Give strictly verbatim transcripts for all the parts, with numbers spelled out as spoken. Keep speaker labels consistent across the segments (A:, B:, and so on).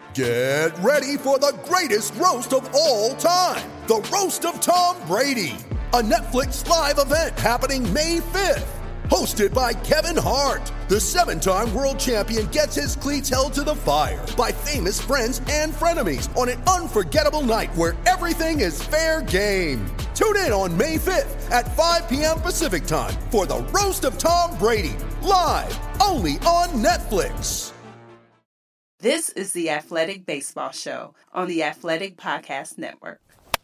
A: Get ready for the greatest roast of all time, the Roast of Tom Brady, a Netflix live event happening May fifth. Hosted by Kevin Hart, the seven-time world champion gets his cleats held to the fire by famous friends and frenemies on an unforgettable night where everything is fair game. Tune in on May fifth at five p.m. Pacific time for the Roast of Tom Brady, live only on Netflix.
B: This is the Athletic Baseball Show on the Athletic Podcast Network.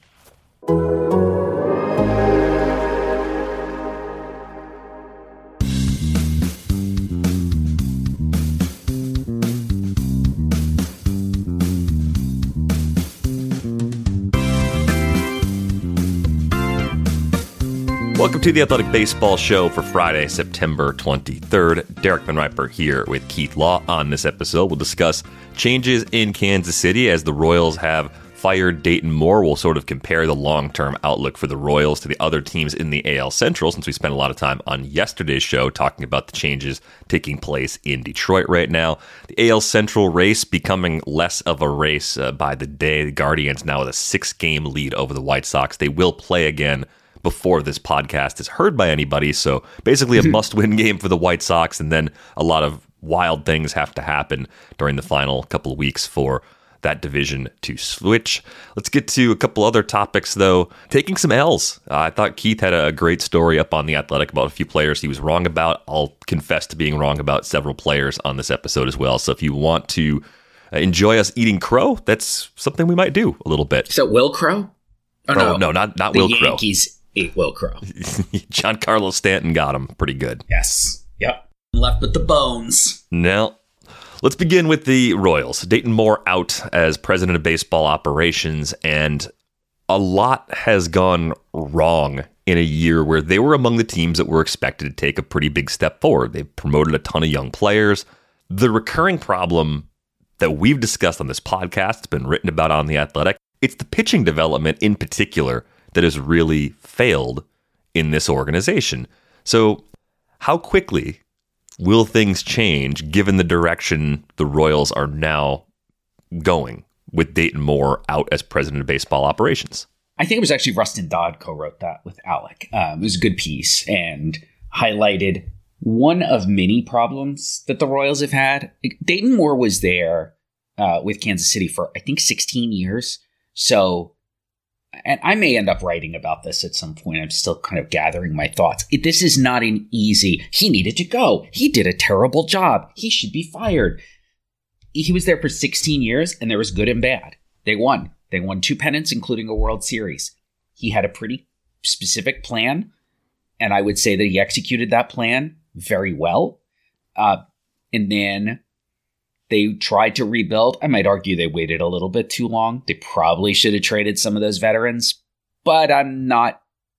C: Welcome to the Athletic Baseball Show for Friday, September twenty-third. Derek Van Riper here with Keith Law. On this episode, we'll discuss changes in Kansas City as the Royals have fired Dayton Moore. We'll sort of compare the long-term outlook for the Royals to the other teams in the A L Central, since we spent a lot of time on yesterday's show talking about the changes taking place in Detroit right now. The A L Central race becoming less of a race uh, by the day. The Guardians now with a six-game lead over the White Sox. They will play again before this podcast is heard by anybody. So basically a must-win game for the White Sox, and then a lot of wild things have to happen during the final couple of weeks for that division to switch. Let's get to a couple other topics, though. Taking some L's. Uh, I thought Keith had a great story up on The Athletic about a few players he was wrong about. I'll confess to being wrong about several players on this episode as well. So if you want to enjoy us eating crow, that's something we might do a little bit.
D: Is that Will Crow?
C: Oh, no, no, no not, not
D: the
C: Will
D: Yankees.
C: Crow.
D: Yankees ate Will Crow.
C: Giancarlo Stanton got him pretty good.
D: Yes. Yep. Left with the bones.
C: Now, let's begin with the Royals. Dayton Moore out as president of baseball operations, and a lot has gone wrong in a year where they were among the teams that were expected to take a pretty big step forward. They've promoted a ton of young players. The recurring problem that we've discussed on this podcast, it's been written about on The Athletic, it's the pitching development in particular that has really failed in this organization. So how quickly will things change given the direction the Royals are now going with Dayton Moore out as president of baseball operations?
D: I think it was actually Rustin Dodd co-wrote that with Alec. Um, it was a good piece and highlighted one of many problems that the Royals have had. Dayton Moore was there uh, with Kansas City for, I think, sixteen years. So, and I may end up writing about this at some point. I'm still kind of gathering my thoughts. It, this is not an easy, he needed to go. He did a terrible job. He should be fired. He was there for sixteen years, and there was good and bad. They won. They won two pennants, including a World Series. He had a pretty specific plan, and I would say that he executed that plan very well. Uh, and then they tried to rebuild. I might argue they waited a little bit too long. They probably should have traded some of those veterans, but I'm not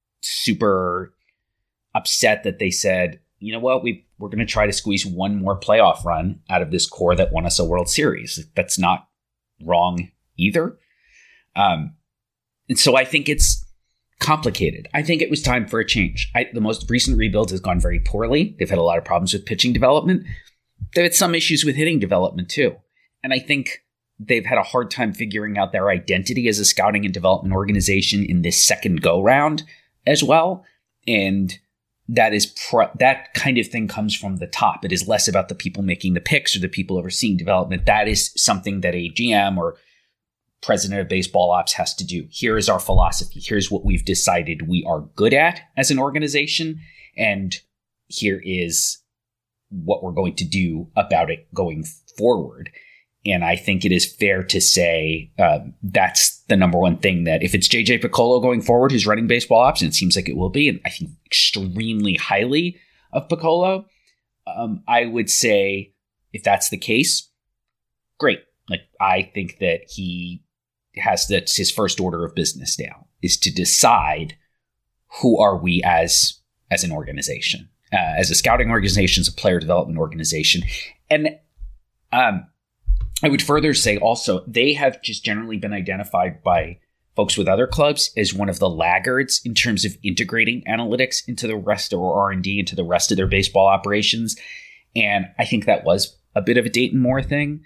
D: super upset that they said, you know what, we, we're going to try to squeeze one more playoff run out of this core that won us a World Series. That's not wrong either. Um, and so I think it's complicated. I think it was time for a change. I, the most recent rebuild has gone very poorly. They've had a lot of problems with pitching development. They've had some issues with hitting development too. And I think they've had a hard time figuring out their identity as a scouting and development organization in this second go round as well. And that is pro- that kind of thing comes from the top. It is less about the people making the picks or the people overseeing development. That is something that a G M or president of baseball ops has to do. Here is our philosophy. Here's what we've decided we are good at as an organization. And here is what we're going to do about it going forward. And I think it is fair to say um, that's the number one thing, that if it's J J Picollo going forward who's running baseball ops, and it seems like it will be, and I think extremely highly of Picollo, um, I would say if that's the case, great. Like, I think that he has, that's his first order of business now, is to decide who are we as as an organization. Uh, as a scouting organization, as a player development organization. And um, I would further say also, they have just generally been identified by folks with other clubs as one of the laggards in terms of integrating analytics into the rest of, or R and D into the rest of their baseball operations. And I think that was a bit of a Dayton Moore thing.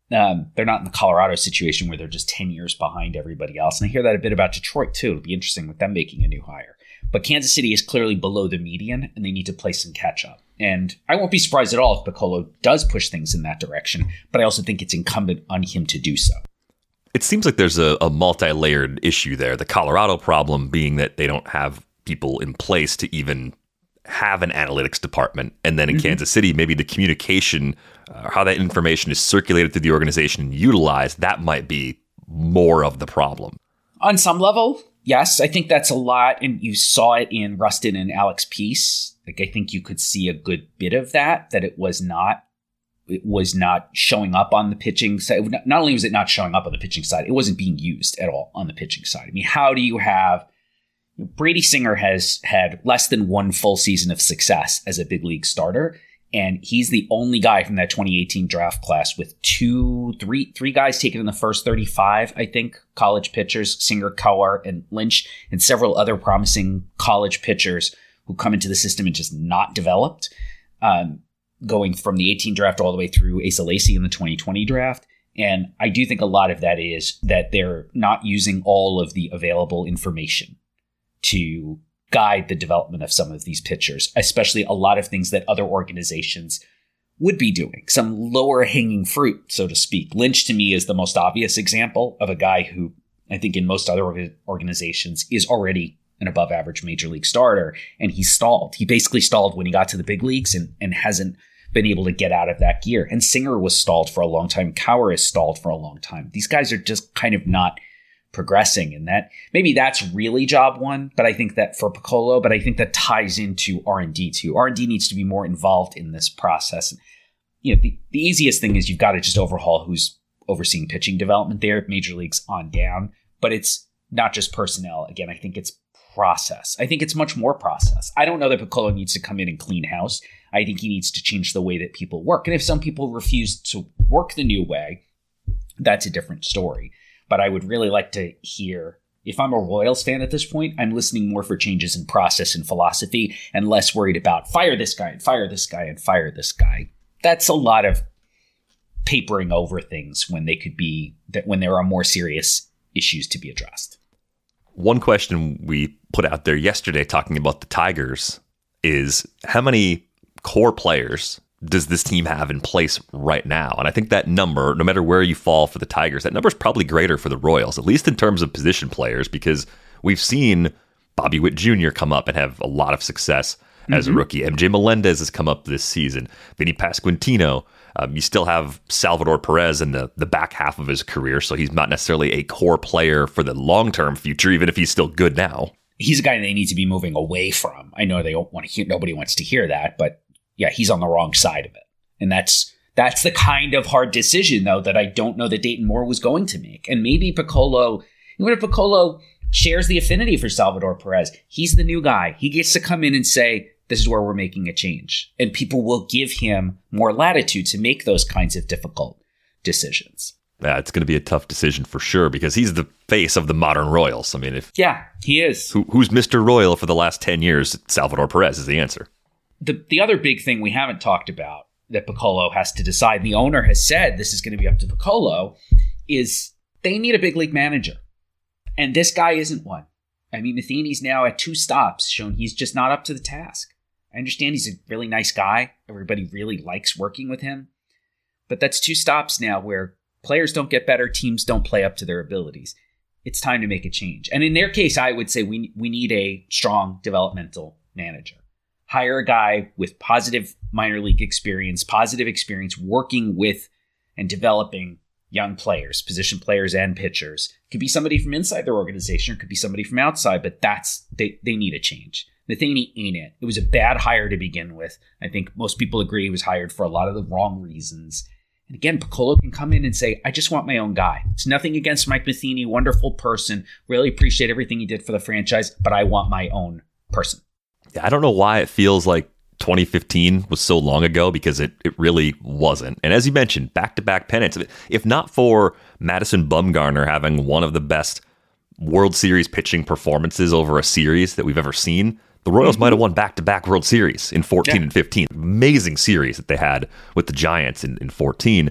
D: Um, they're not in the Colorado situation where they're just ten years behind everybody else. And I hear that a bit about Detroit, too. It'll be interesting with them making a new hire. But Kansas City is clearly below the median, and they need to play some catch-up. And I won't be surprised at all if Piccolo does push things in that direction, but I also think it's incumbent on him to do so.
C: It seems like there's a, a multi-layered issue there. The Colorado problem being that they don't have people in place to even have an analytics department. And then in mm-hmm. Kansas City, maybe the communication, uh, how that information is circulated through the organization and utilized, that might be more of the problem.
D: On some level, yes, I think that's a lot. And you saw it in Rustin and Alex Peace. Like, I think you could see a good bit of that, that it was not, it was not showing up on the pitching side. Not only was it not showing up on the pitching side, it wasn't being used at all on the pitching side. I mean, how do you have, Brady Singer has had less than one full season of success as a big league starter. And he's the only guy from that twenty eighteen draft class with two, three, three guys taken in the first thirty-five, I think, college pitchers, Singer, Kowar, and Lynch, and several other promising college pitchers who come into the system and just not developed, um, going from the eighteen draft all the way through Asa Lacy in the twenty twenty draft. And I do think a lot of that is that they're not using all of the available information to guide the development of some of these pitchers, especially a lot of things that other organizations would be doing, some lower hanging fruit, so to speak. Lynch, to me, is the most obvious example of a guy who I think in most other organizations is already an above average major league starter, and he stalled. He basically stalled when he got to the big leagues and, and hasn't been able to get out of that gear. And Singer was stalled for a long time. Kowar is stalled for a long time. These guys are just kind of not progressing, and that maybe that's really job one, but I think that for Piccolo, but I think that ties into R and D too. R and D needs to be more involved in this process. You know, the, the easiest thing is you've got to just overhaul who's overseeing pitching development there, major leagues on down, but it's not just personnel. Again, I think it's process. I think it's much more process. I don't know that Piccolo needs to come in and clean house. I think he needs to change the way that people work. And if some people refuse to work the new way, that's a different story. But I would really like to hear, if I'm a Royals fan at this point, I'm listening more for changes in process and philosophy and less worried about fire this guy and fire this guy and fire this guy. That's a lot of papering over things when they could be, that when there are more serious issues to be addressed.
C: One question we put out there yesterday talking about the Tigers is how many core players does this team have in place right now? And I think that number, no matter where you fall for the Tigers, that number is probably greater for the Royals, at least in terms of position players, because we've seen Bobby Witt Junior come up and have a lot of success mm-hmm. as a rookie. M J Melendez has come up this season. Vinny Pasquantino. Um, you still have Salvador Perez in the, the back half of his career, so he's not necessarily a core player for the long-term future, even if he's still good now.
D: He's a guy they need to be moving away from. I know they don't want to hear, nobody wants to hear that, but yeah, he's on the wrong side of it. And that's that's the kind of hard decision, though, that I don't know that Dayton Moore was going to make. And maybe Piccolo, even if Piccolo shares the affinity for Salvador Perez, he's the new guy. He gets to come in and say, this is where we're making a change. And people will give him more latitude to make those kinds of difficult decisions.
C: Yeah, it's going to be a tough decision for sure, because he's the face of the modern Royals. I mean, if
D: yeah, he is.
C: Who, who's Mister Royal for the last ten years? Salvador Perez is the answer.
D: The the other big thing we haven't talked about that Piccolo has to decide, and the owner has said this is going to be up to Piccolo, is they need a big league manager. And this guy isn't one. I mean, Matheny's now at two stops, shown he's just not up to the task. I understand he's a really nice guy. Everybody really likes working with him. But that's two stops now where players don't get better, teams don't play up to their abilities. It's time to make a change. And in their case, I would say we we need a strong developmental manager. Hire a guy with positive minor league experience, positive experience working with and developing young players, position players and pitchers. It could be somebody from inside their organization, or it could be somebody from outside, but that's they, they need a change. Matheny ain't it. It was a bad hire to begin with. I think most people agree he was hired for a lot of the wrong reasons. And again, Piccolo can come in and say, I just want my own guy. It's nothing against Mike Matheny, wonderful person. Really appreciate everything he did for the franchise, but I want my own person.
C: I don't know why it feels like twenty fifteen was so long ago, because it, it really wasn't. And as you mentioned, back-to-back pennants. If not for Madison Bumgarner having one of the best World Series pitching performances over a series that we've ever seen, the Royals mm-hmm. might have won back-to-back World Series in fourteen yeah. and fifteen. Amazing series that they had with the Giants in, in fourteen.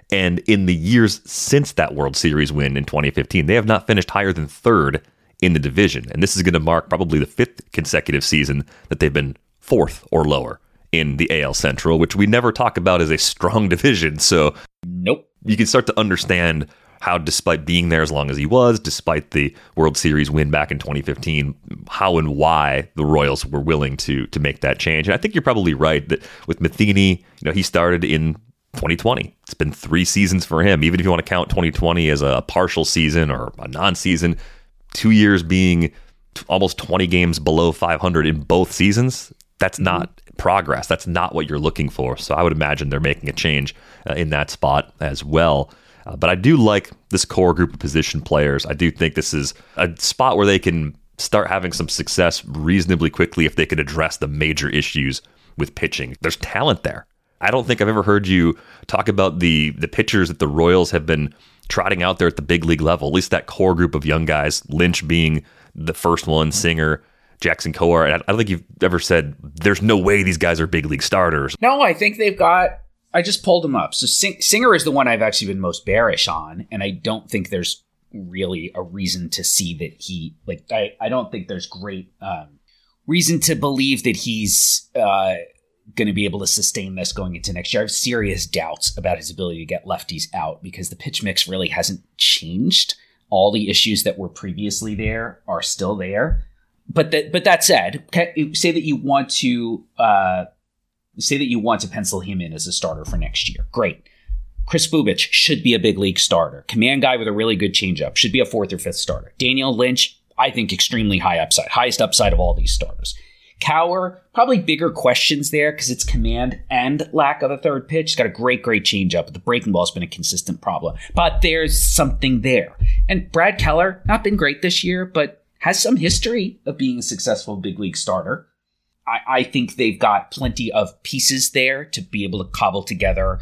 C: And in the years since that World Series win in twenty fifteen, they have not finished higher than third in the division. And this is going to mark probably the fifth consecutive season that they've been fourth or lower in the A L Central, which we never talk about as a strong division. So
D: nope.
C: You can start to understand how, despite being there as long as he was, despite the World Series win back in twenty fifteen, how and why the Royals were willing to to make that change. And I think you're probably right that with Matheny, you know, he started in twenty twenty. It's been three seasons for him. Even if you want to count twenty twenty as a partial season or a non-season, two years being t- almost twenty games below five hundred in both seasons, that's mm-hmm. not progress. That's not what you're looking for. So I would imagine they're making a change uh, in that spot as well. Uh, but I do like this core group of position players. I do think this is a spot where they can start having some success reasonably quickly if they could address the major issues with pitching. There's talent there. I don't think I've ever heard you talk about the the pitchers that the Royals have been trotting out there at the big league level, at least that core group of young guys, Lynch being the first one, Singer, Jackson Kowar. I don't think you've ever said there's no way these guys are big league starters.
D: No, I think they've got... I just pulled them up. So Sing- Singer is the one I've actually been most bearish on, and I don't think there's really a reason to see that he, like, I, I don't think there's great um, reason to believe that he's uh, going to be able to sustain this going into next year. I have serious doubts about his ability to get lefties out because the pitch mix really hasn't changed. All the issues that were previously there are still there. But that, but that said, say that you want to... Uh, Say that you want to pencil him in as a starter for next year. Great. Kris Bubic should be a big league starter. Command guy with a really good changeup. Should be a fourth or fifth starter. Daniel Lynch, I think extremely high upside. Highest upside of all these starters. Kowar, probably bigger questions there because it's command and lack of a third pitch. He's got a great, great changeup, but the breaking ball has been a consistent problem. But there's something there. And Brad Keller, not been great this year, but has some history of being a successful big league starter. I think they've got plenty of pieces there to be able to cobble together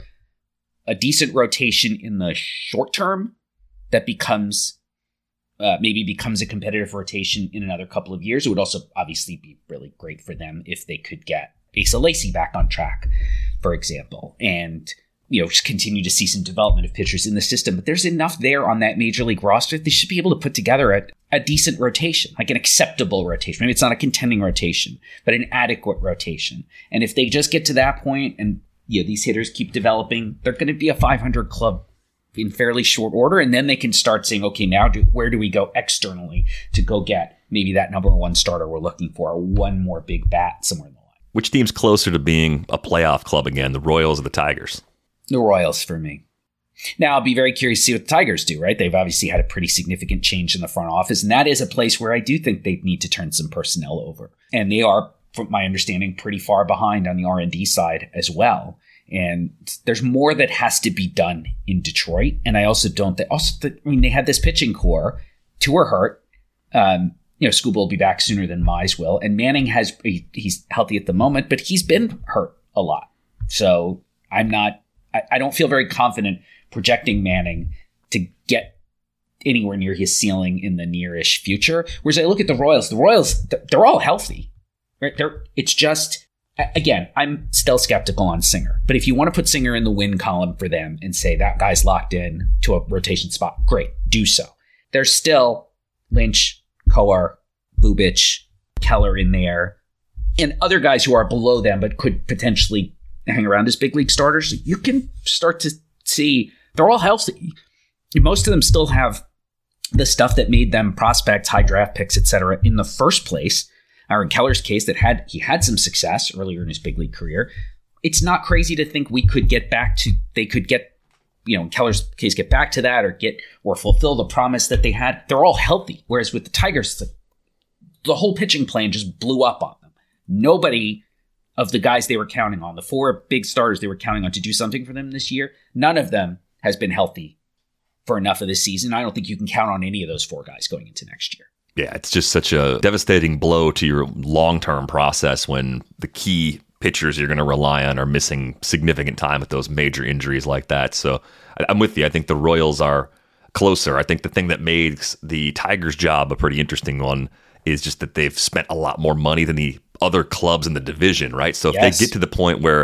D: a decent rotation in the short term that becomes uh, maybe becomes a competitive rotation in another couple of years. It would also obviously be really great for them if they could get Asa Lacy back on track, for example, and you know just continue to see some development of pitchers in the system. But there's enough there on that major league roster. They should be able to put together a a decent rotation, like an acceptable rotation. Maybe it's not a contending rotation, but an adequate rotation. And if they just get to that point and you know, these hitters keep developing, they're going to be a five hundred club in fairly short order. And then they can start saying, okay, now do, where do we go externally to go get maybe that number one starter we're looking for, or one more big bat somewhere in the line.
C: Which team's closer to being a playoff club again, the Royals or the Tigers?
D: The Royals for me. Now, I'll be very curious to see what the Tigers do, right? They've obviously had a pretty significant change in the front office, and that is a place where I do think they need to turn some personnel over. And they are, from my understanding, pretty far behind on the R and D side as well. And there's more that has to be done in Detroit. And I also don't think, also, I mean, they had this pitching core. Two are hurt. Um, you know, Scuba will be back sooner than Mize will. And Manning has, he, he's healthy at the moment, but he's been hurt a lot. So I'm not, I, I don't feel very confident projecting Manning to get anywhere near his ceiling in the nearish future. Whereas I look at the Royals, the Royals, they're all healthy. Right? They're, it's just, again, I'm still skeptical on Singer. But if you want to put Singer in the win column for them and say that guy's locked in to a rotation spot, great, do so. There's still Lynch, Kowar, Bubic, Keller in there, and other guys who are below them but could potentially hang around as big league starters. You can start to see they're all healthy. Most of them still have the stuff that made them prospects, high draft picks, et cetera, in the first place. Or in Keller's case, that had he had some success earlier in his big league career. It's not crazy to think we could get back to, they could get, you know, in Keller's case, get back to that or get, or fulfill the promise that they had. They're all healthy. Whereas with the Tigers, the, the whole pitching plan just blew up on them. Nobody of the guys they were counting on, the four big starters they were counting on to do something for them this year, none of them has been healthy for enough of this season. I don't think you can count on any of those four guys going into next year.
C: Yeah, it's just such a devastating blow to your long-term process when the key pitchers you're going to rely on are missing significant time with those major injuries like that. So I'm with you. I think the Royals are closer. I think the thing that makes the Tigers' job a pretty interesting one is just that they've spent a lot more money than the other clubs in the division, right? So if yes. they get to the point where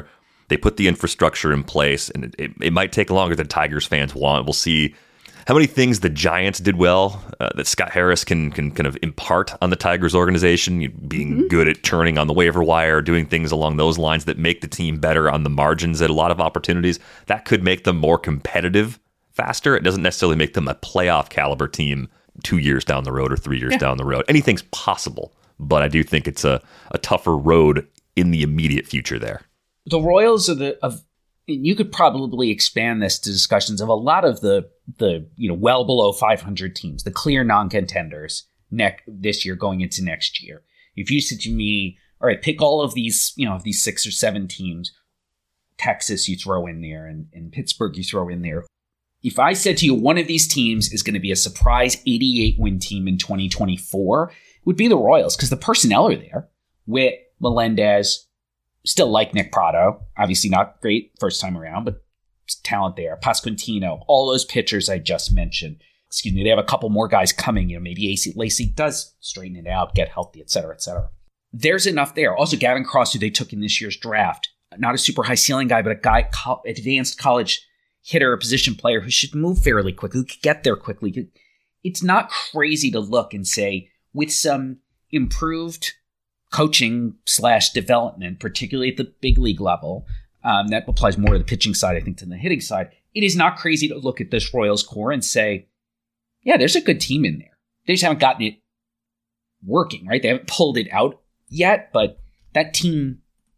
C: They put the infrastructure in place, and it, it, it might take longer than Tigers fans want. We'll see how many things the Giants did well uh, that Scott Harris can can kind of impart on the Tigers organization, being mm-hmm. good at churning on the waiver wire, doing things along those lines that make the team better on the margins at a lot of opportunities. That could make them more competitive faster. It doesn't necessarily make them a playoff caliber team two years down the road or three years yeah. down the road. Anything's possible, but I do think it's a, a tougher road in the immediate future there.
D: The Royals are the of you could probably expand this to discussions of a lot of the the you know well below five hundred teams, the clear non-contenders next this year going into next year. If you said to me, all right, pick all of these, you know, these six or seven teams, Texas you throw in there and, and Pittsburgh you throw in there. If I said to you one of these teams is going to be a surprise eighty-eight win team in twenty twenty-four, it would be the Royals, because the personnel are there. Witt, Melendez, still like Nick Pratto, obviously not great first time around, but talent there. Pasquantino, all those pitchers I just mentioned. Excuse me, they have a couple more guys coming. You know, maybe A C Lacy does straighten it out, get healthy, et cetera, et cetera. There's enough there. Also, Gavin Cross, who they took in this year's draft, not a super high ceiling guy, but a guy, co- advanced college hitter, a position player who should move fairly quickly, who could get there quickly. It's not crazy to look and say, with some improved coaching slash development, particularly at the big league level, um, that applies more to the pitching side, I think, than the hitting side. It is not crazy to look at this Royals core and say, yeah, there's a good team in there. They just haven't gotten it working, right? They haven't pulled it out yet, but that team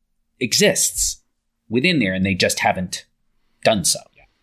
D: exists within there, and they just haven't done so.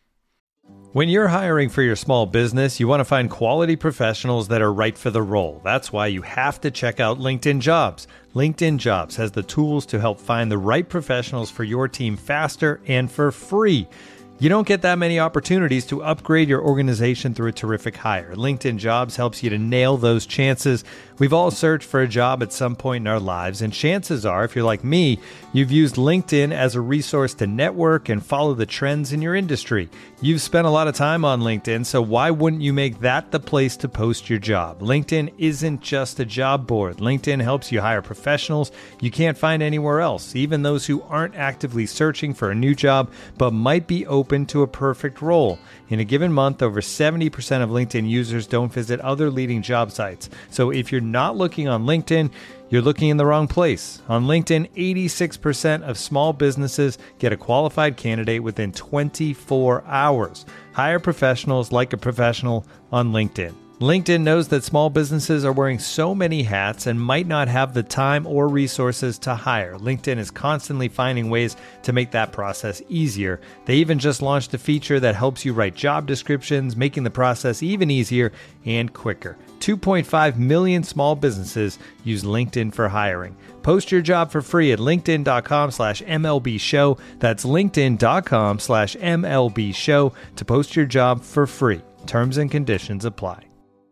E: When you're hiring for your small business, you want to find quality professionals that are right for the role. That's why you have to check out LinkedIn Jobs. LinkedIn Jobs has the tools to help find the right professionals for your team faster and for free. You don't get that many opportunities to upgrade your organization through a terrific hire. LinkedIn Jobs helps you to nail those chances. We've all searched for a job at some point in our lives, and chances are, if you're like me, you've used LinkedIn as a resource to network and follow the trends in your industry. You've spent a lot of time on LinkedIn, so why wouldn't you make that the place to post your job? LinkedIn isn't just a job board. LinkedIn helps you hire professionals you can't find anywhere else, even those who aren't actively searching for a new job, but might be open to a perfect role. In a given month, over seventy percent of LinkedIn users don't visit other leading job sites. So if you're not looking on LinkedIn, you're looking in the wrong place. On LinkedIn, eighty-six percent of small businesses get a qualified candidate within twenty-four hours. Hire professionals like a professional on LinkedIn. LinkedIn knows that small businesses are wearing so many hats and might not have the time or resources to hire. LinkedIn is constantly finding ways to make that process easier. They even just launched a feature that helps you write job descriptions, making the process even easier and quicker. two point five million small businesses use LinkedIn for hiring. Post your job for free at linkedin.com slash MLB show. That's linkedin.com slash MLB show to post your job for free. Terms and conditions apply.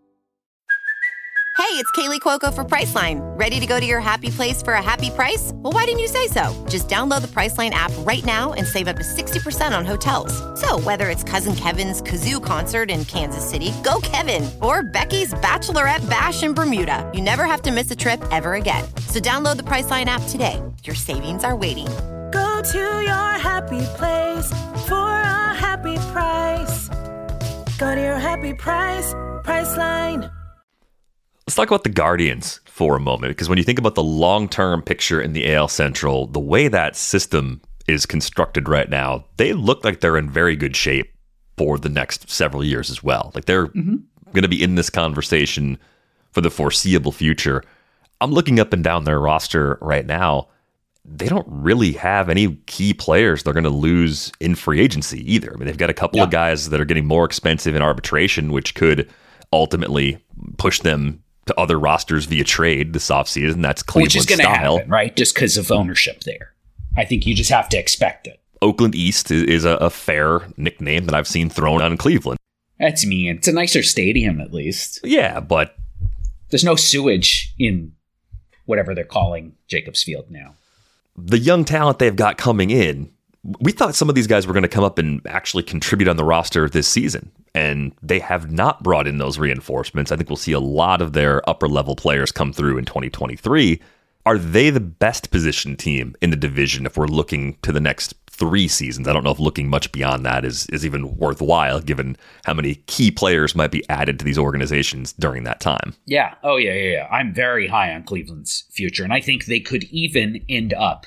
F: Hey, it's Kaylee Cuoco for Priceline. Ready to go to your happy place for a happy price? Well, why didn't you say so? Just download the Priceline app right now and save up to sixty percent on hotels. So whether it's Cousin Kevin's Kazoo Concert in Kansas City, go Kevin, or Becky's Bachelorette Bash in Bermuda, you never have to miss a trip ever again. So download the Priceline app today. Your savings are waiting.
G: Go to your happy place for a happy price. Go to your happy price, Priceline.
C: Let's talk about the Guardians for a moment, because when you think about the long-term picture in the A L Central, the way that system is constructed right now, they look like they're in very good shape for the next several years as well. Like they're mm-hmm. going to be in this conversation for the foreseeable future. I'm looking up and down their roster right now. They don't really have any key players they're going to lose in free agency either. I mean, they've got a couple yeah. of guys that are getting more expensive in arbitration, which could ultimately push them to other rosters via trade this offseason. That's Cleveland
D: Which is going to
C: style.
D: happen, right? Just because of ownership there. I think you just have to expect it.
C: Oakland East is, is a, a fair nickname that I've seen thrown on Cleveland.
D: That's mean. It's a nicer stadium, at least.
C: Yeah, but
D: there's no sewage in whatever they're calling Jacobs Field now.
C: The young talent they've got coming in, we thought some of these guys were going to come up and actually contribute on the roster this season, and they have not brought in those reinforcements. I think we'll see a lot of their upper-level players come through in twenty twenty-three. Are they the best positioned team in the division if we're looking to the next three seasons. I don't know if looking much beyond that is, is even worthwhile, given how many key players might be added to these organizations during that time.
D: Yeah. Oh, yeah, yeah, yeah. I'm very high on Cleveland's future, and I think they could even end up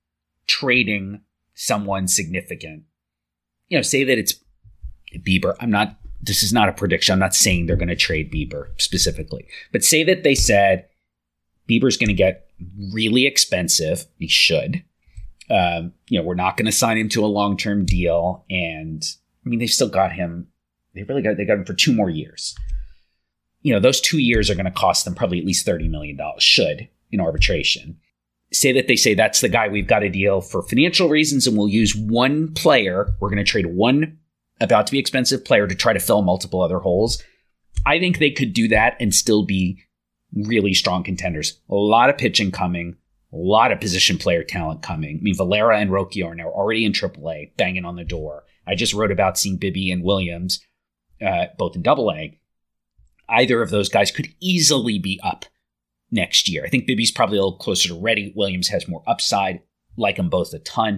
D: trading someone significant. You know, say that it's Bieber. I'm not, this is not a prediction. I'm not saying they're going to trade Bieber specifically, but say that they said Bieber's going to get really expensive. He should. Um, you know, we're not going to sign him to a long-term deal. And I mean, they've still got him. They really got, they got him for two more years. You know, those two years are going to cost them probably at least thirty million dollars, should, in arbitration. Say that they say that's the guy, we've got a deal for financial reasons, and we'll use one player. We're going to trade one about to be expensive player to try to fill multiple other holes. I think they could do that and still be really strong contenders. A lot of pitching coming. A lot of position player talent coming. I mean, Valera and Rocchio are now already in triple A, banging on the door. I just wrote about seeing Bibby and Williams, uh, both in double A. Either of those guys could easily be up next year. I think Bibby's probably a little closer to ready. Williams has more upside. Like them both a ton.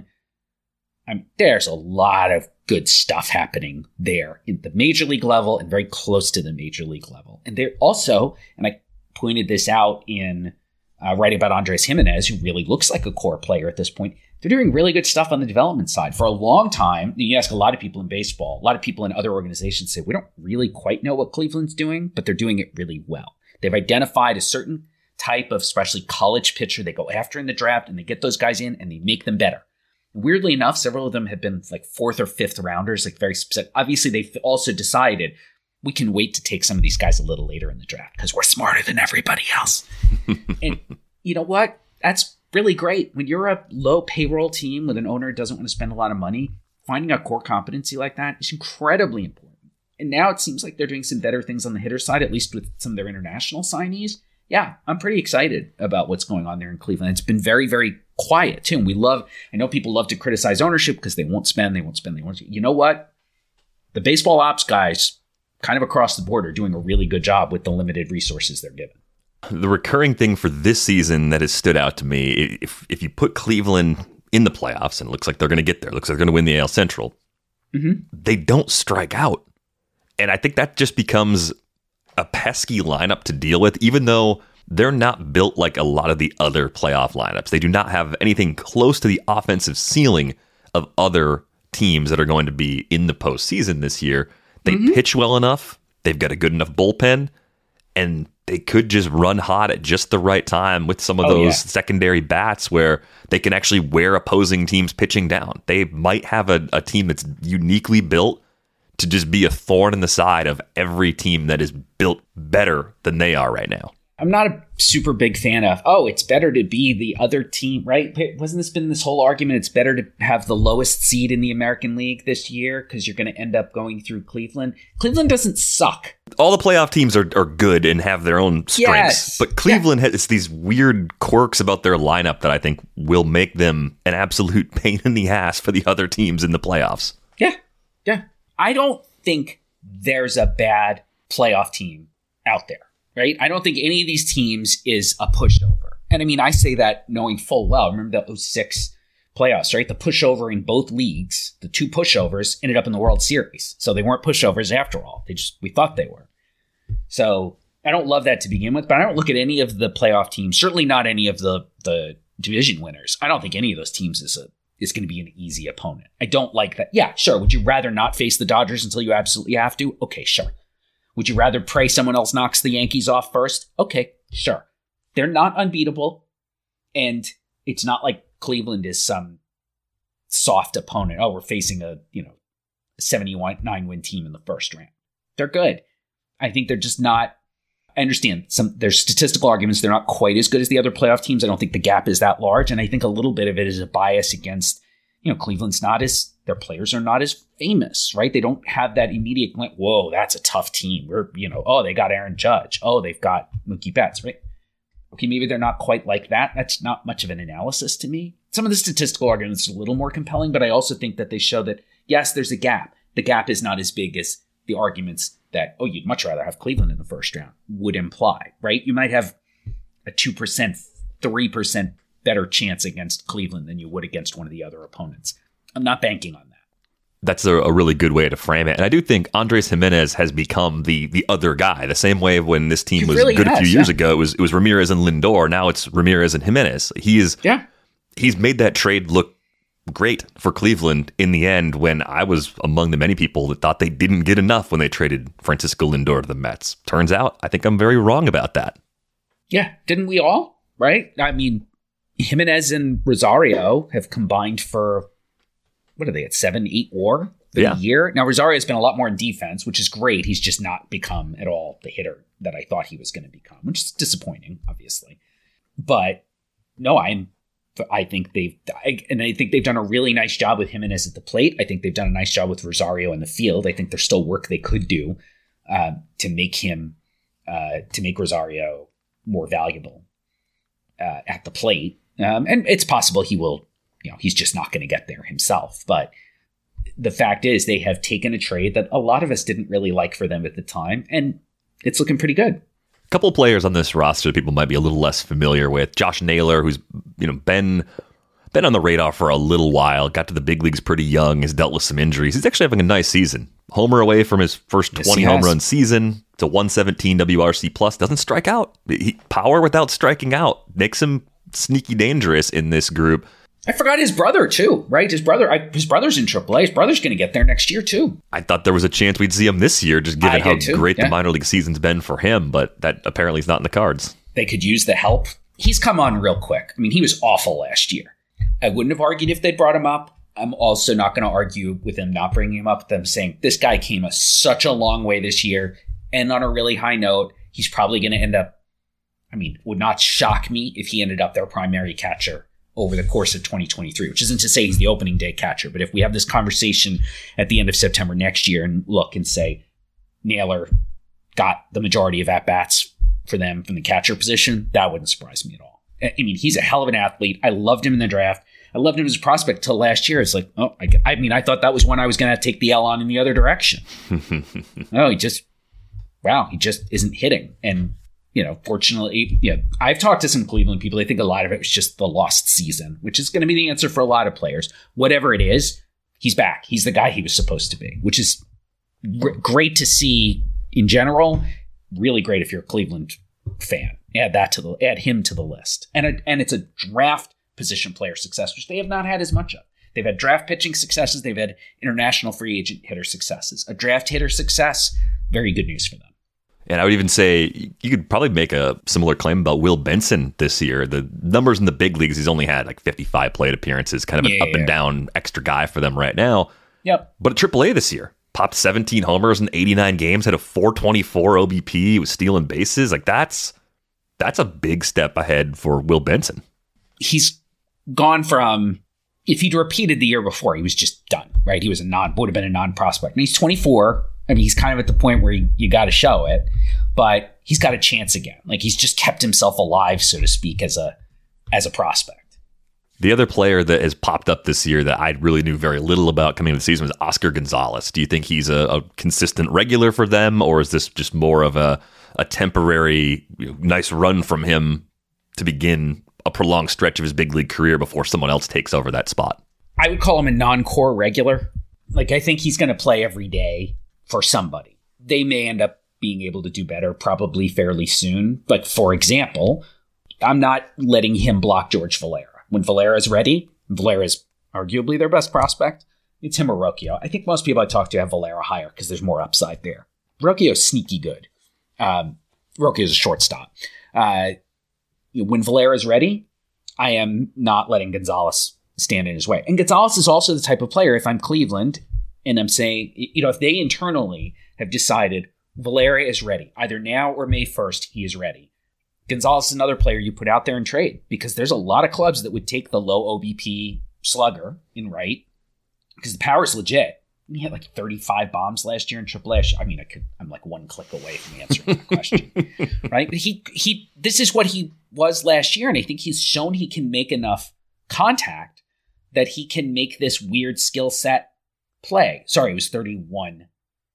D: I'm, there's a lot of good stuff happening there in the major league level and very close to the major league level. And they're also, and I pointed this out in Uh, writing about Andres Jimenez, who really looks like a core player at this point. They're doing really good stuff on the development side. For a long time, you ask a lot of people in baseball, a lot of people in other organizations say, we don't really quite know what Cleveland's doing, but they're doing it really well. They've identified a certain type of, especially college pitcher, they go after in the draft, and they get those guys in and they make them better. Weirdly enough, several of them have been like fourth or fifth rounders, like very specific. Obviously, they've also decided we can wait to take some of these guys a little later in the draft because we're smarter than everybody else. And you know what? That's really great. When you're a low payroll team with an owner who doesn't want to spend a lot of money, finding a core competency like that is incredibly important. And now it seems like they're doing some better things on the hitter side, at least with some of their international signees. Yeah, I'm pretty excited about what's going on there in Cleveland. It's been very, very quiet too. And we love, I know people love to criticize ownership because they won't spend, they won't spend, they won't. You know what? The baseball ops guys, kind of across the board, are doing a really good job with the limited resources they're given.
C: The recurring thing for this season that has stood out to me, if if you put Cleveland in the playoffs, and it looks like they're going to get there, looks like they're going to win the A L Central, mm-hmm. they don't strike out. And I think that just becomes a pesky lineup to deal with, even though they're not built like a lot of the other playoff lineups. They do not have anything close to the offensive ceiling of other teams that are going to be in the postseason this year. They mm-hmm. pitch well enough. They've got a good enough bullpen, and they could just run hot at just the right time with some of oh, those yeah. secondary bats where they can actually wear opposing teams pitching down. They might have a, a team that's uniquely built to just be a thorn in the side of every team that is built better than they are right now.
D: I'm not a super big fan of, oh, it's better to be the other team, right? Wasn't this been this whole argument? It's better to have the lowest seed in the American League this year because you're going to end up going through Cleveland. Cleveland doesn't suck.
C: All the playoff teams are, are good and have their own strengths. Yes. But Cleveland yeah. has these weird quirks about their lineup that I think will make them an absolute pain in the ass for the other teams in the playoffs.
D: Yeah, yeah. I don't think there's a bad playoff team out there. Right? I don't think any of these teams is a pushover. And I mean, I say that knowing full well. Remember the oh six playoffs, right? The pushover in both leagues, the two pushovers ended up in the World Series. So they weren't pushovers after all. They just, we thought they were. So I don't love that to begin with, but I don't look at any of the playoff teams, certainly not any of the, the division winners. I don't think any of those teams is a, is going to be an easy opponent. I don't like that. Yeah, sure. Would you rather not face the Dodgers until you absolutely have to? Okay, sure. Would you rather pray someone else knocks the Yankees off first? Okay, sure. They're not unbeatable. And it's not like Cleveland is some soft opponent. Oh, we're facing a, you know, seventy-nine win team in the first round. They're good. I think they're just not, I understand some, there's statistical arguments. They're not quite as good as the other playoff teams. I don't think the gap is that large. And I think a little bit of it is a bias against, you know, Cleveland's not as, their players are not as famous, right? They don't have that immediate, like, whoa, that's a tough team. We're, you know, oh, they got Aaron Judge. Oh, they've got Mookie Betts, right? Okay, maybe they're not quite like that. That's not much of an analysis to me. Some of the statistical arguments are a little more compelling, but I also think that they show that, yes, there's a gap. The gap is not as big as the arguments that, oh, you'd much rather have Cleveland in the first round would imply, right? You might have a two percent, three percent better chance against Cleveland than you would against one of the other opponents. I'm not banking on that.
C: That's a, a really good way to frame it. And I do think Andres Gimenez has become the the other guy, the same way when this team
D: He
C: was
D: really
C: good
D: has,
C: a few years
D: yeah.
C: ago. It was it was Ramirez and Lindor. Now it's Ramirez and Gimenez. He is
D: Yeah.
C: He's made that trade look great for Cleveland in the end, when I was among the many people that thought they didn't get enough when they traded Francisco Lindor to the Mets. Turns out, I think I'm very wrong about that.
D: Yeah, didn't we all? Right? I mean, Gimenez and Rosario have combined for, what are they, at seven, eight war for
C: Yeah.
D: the year? Now, Rosario's been a lot more in defense, which is great. He's just not become at all the hitter that I thought he was going to become, which is disappointing, obviously. But no, I'm, I think they've, I, and I think they've done a really nice job with Gimenez at the plate. I think they've done a nice job with Rosario in the field. I think there's still work they could do uh, to make him, uh, to make Rosario more valuable uh, at the plate. Um, and it's possible he will, you know, he's just not going to get there himself. But the fact is they have taken a trade that a lot of us didn't really like for them at the time. And it's looking pretty good.
C: A couple of players on this roster people might be a little less familiar with. Josh Naylor, who's you know been been on the radar for a little while, got to the big leagues pretty young, has dealt with some injuries. He's actually having a nice season. Homer away from his first
D: Yes,
C: twenty
D: he
C: home
D: has.
C: run season to one seventeen W R C plus. Doesn't strike out. He, power without striking out makes him sneaky dangerous in this group.
D: I forgot his brother, too, right? His brother, I, his brother's in triple A. His brother's going to get there next year, too.
C: I thought there was a chance we'd see him this year, just given
D: I
C: how
D: did too,
C: great
D: yeah.
C: the minor league season's been for him, but that apparently is not in the cards.
D: They could use the help. He's come on real quick. I mean, he was awful last year. I wouldn't have argued if they'd brought him up. I'm also not going to argue with them not bringing him up, them saying this guy came a, such a long way this year. And on a really high note, he's probably going to end up, I mean, would not shock me if he ended up their primary catcher over the course of twenty twenty-three, which isn't to say he's the opening day catcher. But if we have this conversation at the end of September next year and look and say Naylor got the majority of at-bats for them from the catcher position, that wouldn't surprise me at all. I mean, he's a hell of an athlete. I loved him in the draft. I loved him as a prospect till last year. It's like, oh, I, I mean, I thought that was when I was going to take the L on in the other direction. Oh, he just, wow, he just isn't hitting. And, you know, fortunately, yeah, I've talked to some Cleveland people. They think a lot of it was just the lost season, which is going to be the answer for a lot of players. Whatever it is, he's back. He's the guy he was supposed to be, which is gr- great to see in general. Really great if you're a Cleveland fan. Add that to the add him to the list. And a, and it's a draft position player success, which they have not had as much of. They've had draft pitching successes. They've had international free agent hitter successes. A draft hitter success, very good news for them.
C: And I would even say you could probably make a similar claim about Will Benson this year. The numbers in the big leagues, he's only had like fifty-five plate appearances, kind of an
D: Yeah,
C: up and
D: yeah.
C: down extra guy for them right now.
D: Yep.
C: But at triple A this year, popped seventeen homers in eighty-nine games, had a four twenty-four O B P, he was stealing bases. Like that's that's a big step ahead for Will Benson.
D: He's gone from, if he'd repeated the year before, he was just done, right? He was a non, would have been a non-prospect. And he's twenty-four. I mean, he's kind of at the point where you, you got to show it, but he's got a chance again. Like he's just kept himself alive, so to speak, as a as a prospect.
C: The other player that has popped up this year that I really knew very little about coming into the season was Oscar Gonzalez. Do you think he's a, a consistent regular for them, or is this just more of a, a temporary, you know, nice run from him to begin a prolonged stretch of his big league career before someone else takes over that spot?
D: I would call him a non-core regular. Like I think he's going to play every day for somebody. They may end up being able to do better probably fairly soon. But for example, I'm not letting him block George Valera. When Valera is ready, Valera is arguably their best prospect. It's him or Rocchio. I think most people I talk to have Valera higher because there's more upside there. Rocchio's sneaky good. Um, Rocchio's a shortstop. Uh, when Valera is ready, I am not letting Gonzalez stand in his way. And Gonzalez is also the type of player, if I'm Cleveland, and I'm saying, you know, if they internally have decided Valera is ready, either now or May first, he is ready. Gonzalez is another player you put out there and trade because there's a lot of clubs that would take the low O B P slugger in right because the power's legit. He had like thirty-five bombs last year in triple A. I mean, I could, I'm like one click away from answering the question, right? But he, he, this is what he was last year. And I think he's shown he can make enough contact that he can make this weird skill set play. Sorry, it was thirty-one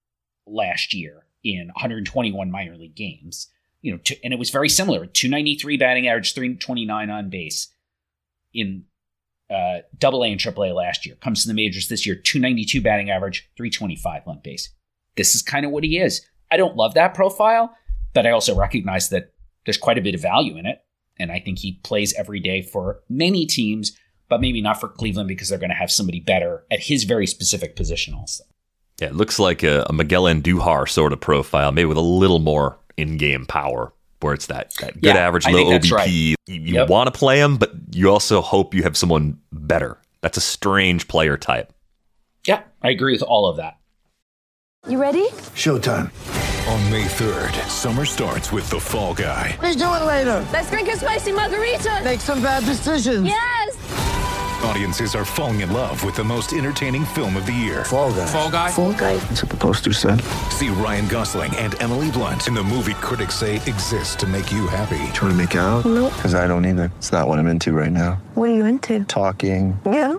D: last year in one hundred twenty-one minor league games. You know, to, and it was very similar. two ninety-three batting average, three twenty-nine on base in uh, double A and triple A last year. Comes to the majors this year, two ninety-two batting average, three twenty-five on base. This is kind of what he is. I don't love that profile, but I also recognize that there's quite a bit of value in it. And I think he plays every day for many teams, but maybe not for Cleveland because they're going to have somebody better at his very specific position also.
C: Yeah, it looks like a, a Miguel Andujar sort of profile, maybe with a little more in-game power, where it's that, that good
D: yeah,
C: average, low O B P. Right. You, you
D: yep.
C: want to play him, but you also hope you have someone better. That's a strange player type.
D: Yeah, I agree with all of that.
H: You ready?
A: Showtime.
I: On May third, summer starts with The Fall Guy.
H: Let's do it later. Let's drink a spicy margarita. Make some bad decisions. Yes.
I: Audiences are falling in love with the most entertaining film of the year.
A: Fall Guy.
H: Fall Guy. Fall Guy.
A: That's what the poster said.
I: See Ryan Gosling and Emily Blunt in the movie critics say exists to make you happy.
A: Trying to make it out?
H: Nope.
A: Because I don't either. It's not what I'm into right now.
H: What are you into?
A: Talking.
H: Yeah.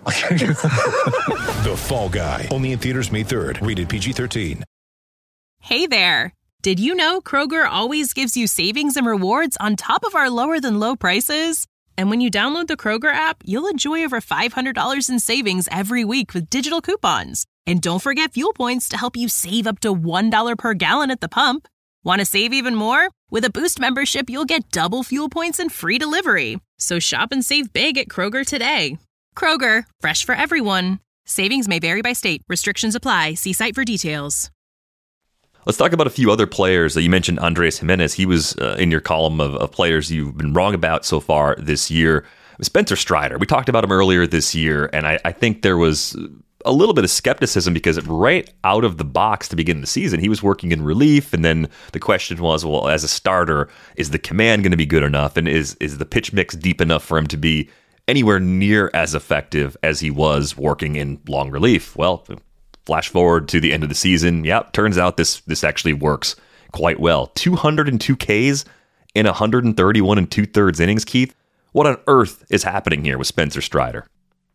I: The Fall Guy. Only in theaters May third. Rated P G thirteen.
J: Hey there. Did you know Kroger always gives you savings and rewards on top of our lower than low prices? And when you download the Kroger app, you'll enjoy over five hundred dollars in savings every week with digital coupons. And don't forget fuel points to help you save up to one dollar per gallon at the pump. Want to save even more? With a Boost membership, you'll get double fuel points and free delivery. So shop and save big at Kroger today. Kroger, fresh for everyone. Savings may vary by state. Restrictions apply. See site for details.
C: Let's talk about a few other players. You mentioned Andres Gimenez. He was uh, in your column of, of players you've been wrong about so far this year. Spencer Strider, we talked about him earlier this year, and I, I think there was a little bit of skepticism because right out of the box to begin the season, he was working in relief, and then the question was, well, as a starter, is the command going to be good enough, and is is the pitch mix deep enough for him to be anywhere near as effective as he was working in long relief? Well, flash forward to the end of the season. Yep, turns out this this actually works quite well. two hundred two Ks in one hundred thirty-one and two-thirds innings, Keith. What on earth is happening here with Spencer Strider?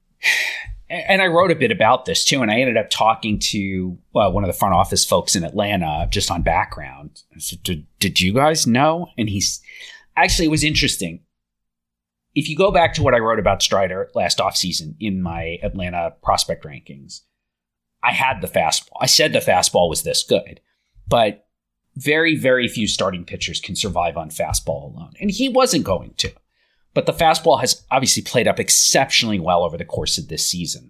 D: And I wrote a bit about this too, and I ended up talking to well, one of the front office folks in Atlanta just on background. I said, did, did you guys know? And he's actually, it was interesting. If you go back to what I wrote about Strider last offseason in my Atlanta prospect rankings, I had the fastball. I said the fastball was this good, but very, very few starting pitchers can survive on fastball alone. And he wasn't going to. But the fastball has obviously played up exceptionally well over the course of this season.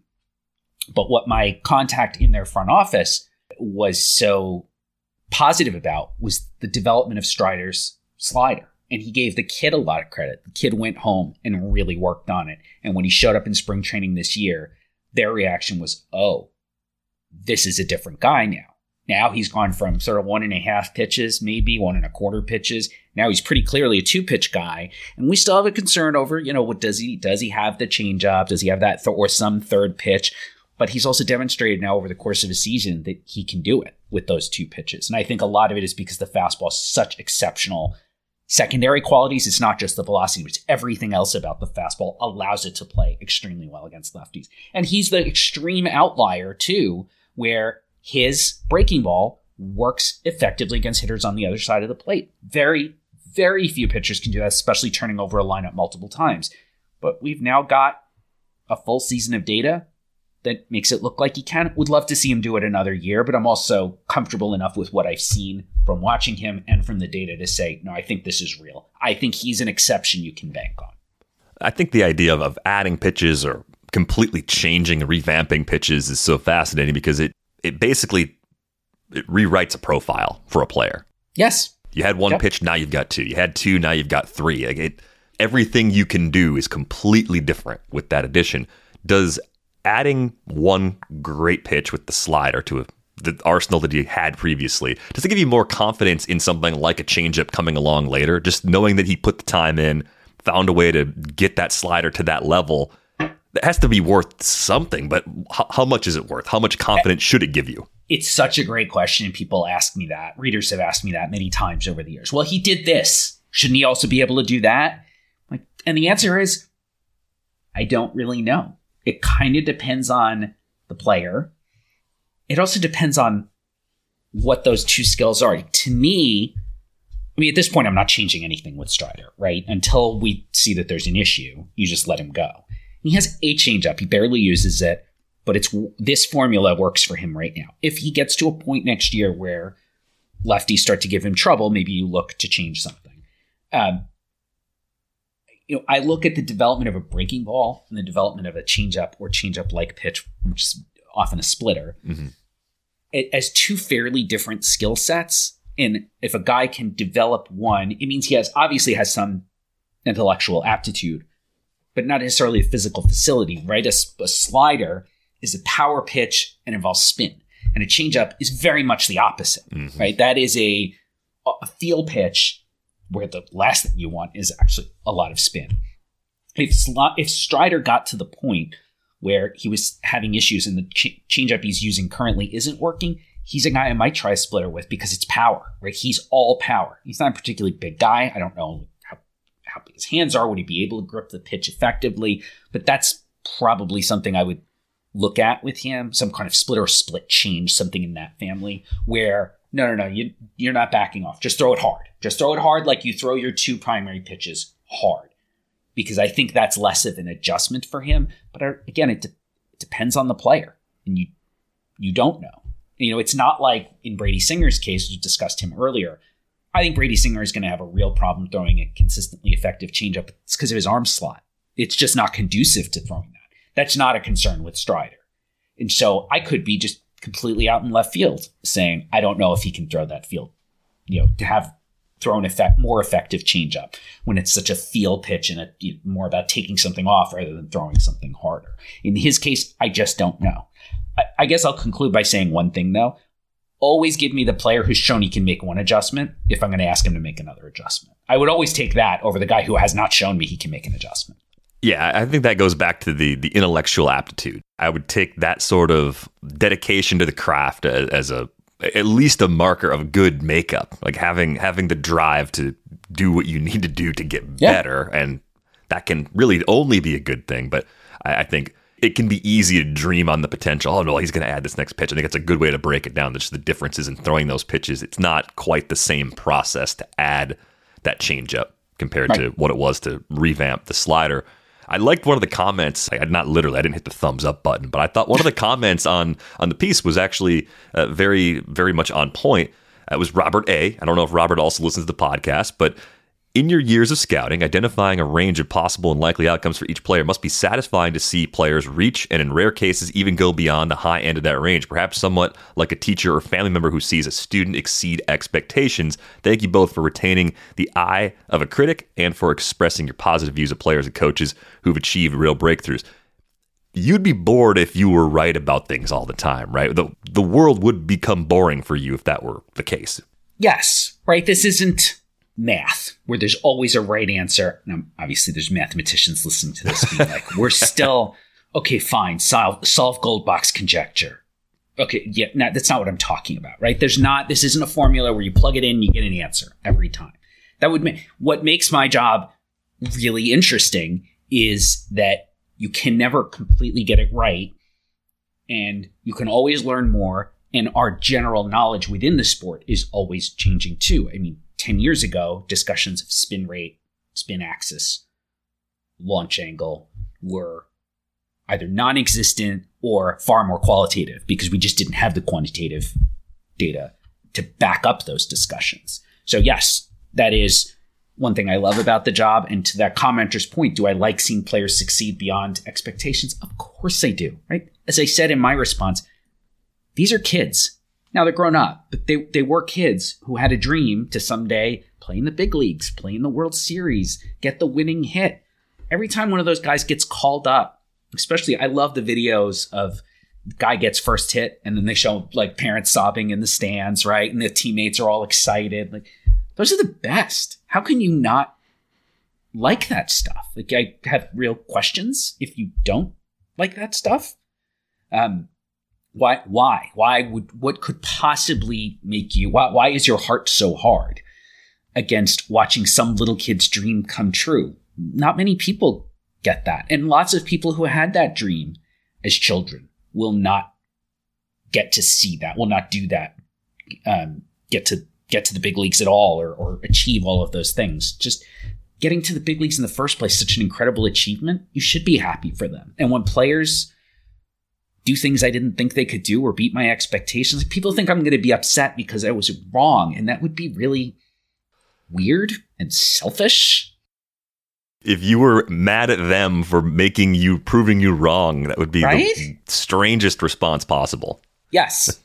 D: But what my contact in their front office was so positive about was the development of Strider's slider. And he gave the kid a lot of credit. The kid went home and really worked on it. And when he showed up in spring training this year, their reaction was, oh, this is a different guy now. Now he's gone from sort of one and a half pitches, maybe one and a quarter pitches. Now he's pretty clearly a two pitch guy. And we still have a concern over, you know, what does he, does he have the changeup? Does he have that th- or some third pitch? But he's also demonstrated now over the course of a season that he can do it with those two pitches. And I think a lot of it is because the fastball is such exceptional secondary qualities. It's not just the velocity, but it's everything else about the fastball allows it to play extremely well against lefties. And he's the extreme outlier too, where his breaking ball works effectively against hitters on the other side of the plate. Very, very few pitchers can do that, especially turning over a lineup multiple times. But we've now got a full season of data that makes it look like he can. Would love to see him do it another year, but I'm also comfortable enough with what I've seen from watching him and from the data to say, no, I think this is real. I think he's an exception you can bank on.
C: I think the idea of, of adding pitches or completely changing and revamping pitches is so fascinating because it It basically it rewrites a profile for a player.
D: Yes.
C: You had one
D: yep.
C: pitch, now you've got two. You had two, now you've got three. Like it, everything you can do is completely different with that addition. Does adding one great pitch with the slider to a, the arsenal that you had previously, does it give you more confidence in something like a changeup coming along later? Just knowing that he put the time in, found a way to get that slider to that level. It has to be worth something, but h- how much is it worth? How much confidence should it give you?
D: It's such a great question. People ask me that. Readers have asked me that many times over the years. Well, he did this. Shouldn't he also be able to do that? Like, and the answer is, I don't really know. It kind of depends on the player. It also depends on what those two skills are. To me, I mean, at this point, I'm not changing anything with Strider, right? Until we see that there's an issue, you just let him go. He has a changeup. He barely uses it, but it's this formula works for him right now. If he gets to a point next year where lefties start to give him trouble, maybe you look to change something. Um, you know, I look at the development of a breaking ball and the development of a changeup or changeup-like pitch, which is often a splitter, mm-hmm. as two fairly different skill sets. And if a guy can develop one, it means he has obviously has some intellectual aptitude, but not necessarily a physical facility, right? A, a slider is a power pitch and involves spin. And a changeup is very much the opposite, mm-hmm. right? That is a, a feel pitch where the last thing you want is actually a lot of spin. If, if Strider got to the point where he was having issues and the ch- changeup he's using currently isn't working, he's a guy I might try a splitter with because it's power, right? He's all power. He's not a particularly big guy. I don't know how, how big his hands are. Would he be able to grip the pitch effectively? But that's probably something I would look at with him, some kind of split or split change, something in that family where, no, no, no, you, you're not backing off. Just throw it hard. Just throw it hard like you throw your two primary pitches hard. Because I think that's less of an adjustment for him. But again, it, de- it depends on the player. And you you don't know. You know, it's not like in Brady Singer's case, we discussed him earlier. I think Brady Singer is going to have a real problem throwing a consistently effective changeup. It's because of his arm slot. It's just not conducive to throwing that. That's not a concern with Strider. And so I could be just completely out in left field saying, I don't know if he can throw that field, you know, to have thrown effect, more effective changeup when it's such a feel pitch and a, more about taking something off rather than throwing something harder. In his case, I just don't know. I, I guess I'll conclude by saying one thing, though. Always give me the player who's shown he can make one adjustment if I'm going to ask him to make another adjustment. I would always take that over the guy who has not shown me he can make an adjustment.
C: Yeah, I think that goes back to the the intellectual aptitude. I would take that sort of dedication to the craft as, as a at least a marker of good makeup, like having having the drive to do what you need to do to get yeah. better, and that can really only be a good thing. But I, I think it can be easy to dream on the potential. Oh no, he's going to add this next pitch. I think it's a good way to break it down. Just the differences in throwing those pitches. It's not quite the same process to add that changeup compared right. to what it was to revamp the slider. I liked one of the comments. I not literally, I didn't hit the thumbs up button, but I thought one of the comments on on the piece was actually uh, very, very much on point. It was Robert A. I don't know if Robert also listens to the podcast, but in your years of scouting, identifying a range of possible and likely outcomes for each player must be satisfying to see players reach and in rare cases even go beyond the high end of that range, perhaps somewhat like a teacher or family member who sees a student exceed expectations. Thank you both for retaining the eye of a critic and for expressing your positive views of players and coaches who've achieved real breakthroughs. You'd be bored if you were right about things all the time, right? The, the world would become boring for you if that were the case.
D: Yes, right? This isn't math, where there's always a right answer. Now, obviously, there's mathematicians listening to this being like, we're still, okay, fine, solve, solve Goldbach's conjecture. Okay, yeah, no, that's not what I'm talking about, right? There's not, this isn't a formula where you plug it in, you get an answer every time. That would make, what makes my job really interesting is that you can never completely get it right, and you can always learn more, and our general knowledge within the sport is always changing too. I mean, ten years ago, discussions of spin rate, spin axis, launch angle were either non-existent or far more qualitative because we just didn't have the quantitative data to back up those discussions. So yes, that is one thing I love about the job. And to that commenter's point, do I like seeing players succeed beyond expectations? Of course I do, right? As I said in my response, these are kids. Now they're grown up, but they, they were kids who had a dream to someday play in the big leagues, play in the World Series, get the winning hit. Every time one of those guys gets called up, especially I love the videos of the guy gets first hit and then they show like parents sobbing in the stands, right? And the teammates are all excited. Like those are the best. How can you not like that stuff? Like I have real questions if you don't like that stuff. Um, Why, why, why would, what could possibly make you, why, why is your heart so hard against watching some little kid's dream come true? Not many people get that. And lots of people who had that dream as children will not get to see that, will not do that, um, get to, get to the big leagues at all or, or achieve all of those things. Just getting to the big leagues in the first place, such an incredible achievement. You should be happy for them. And when players do things I didn't think they could do or beat my expectations, people think I'm going to be upset because I was wrong. And that would be really weird and selfish.
C: If you were mad at them for making you, proving you wrong, that would be right? the strangest response possible.
D: Yes.